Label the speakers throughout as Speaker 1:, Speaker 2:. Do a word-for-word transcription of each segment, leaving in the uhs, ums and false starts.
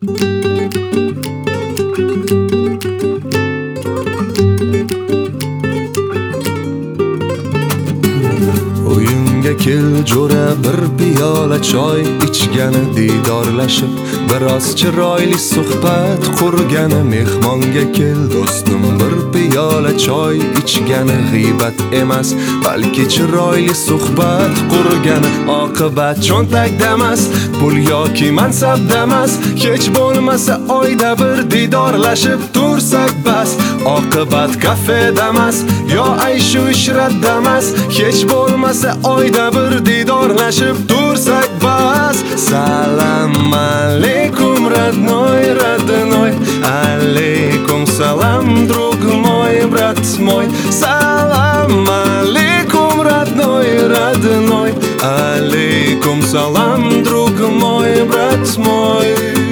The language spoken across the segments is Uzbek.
Speaker 1: Uyimga kel jo'ra bir piyola choy ichgani didorlashib, biroz chiroyli suhbat qurgani. Mehmonga kel do'stim bir piyola choy ichgani g'iybat emas, balki chiroyli suhbat qurgani. Oqibat cho'ntakda emas, pul yoki mansabda emas, hech bo'lmasa oyda bir didorlashib tursak bas. Oqibat kafeda emas, yo ayshu ishratda emas, hech bo'lmasa oyda bir didorlashib tursak bas. Salam alaykum родной, родной, алейкум салам, друг мой, брат мой. Салам алейкум родной, родной, алейкум салам, друг мой, брат мой.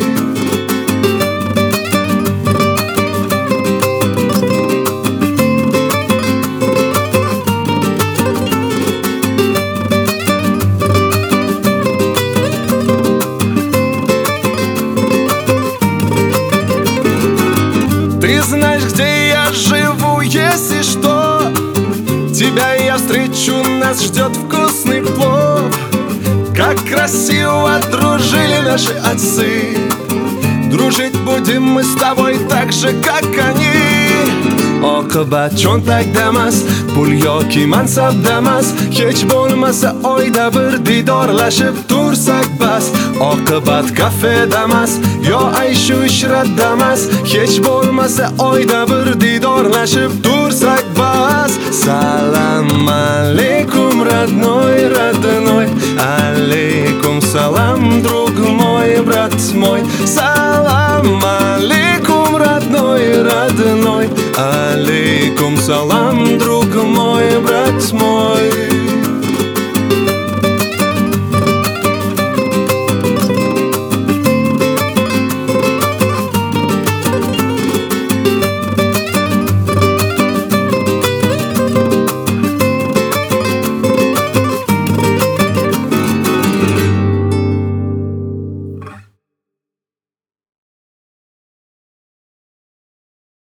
Speaker 1: Ты знаешь, где я живу, если что, тебя я встречу, нас ждет вкусный плов. Как красиво дружили наши отцы, дружить будем мы с тобой так же, как они. Oqibat cho'ntakda emas, pul yoki mansabda emas, hech bo'lmasa oyda bir didorlashib tursak bas. Oqibat kafeda emas, yo ayshu ishratda emas, hech bo'lmasa oyda bir didorlashib tursak bas. Salam alaykum родной, родной, алейкум салам, друг мой, брат мой. Салам алейкум родной, родной, алейкум салам, друг мой, брат мой.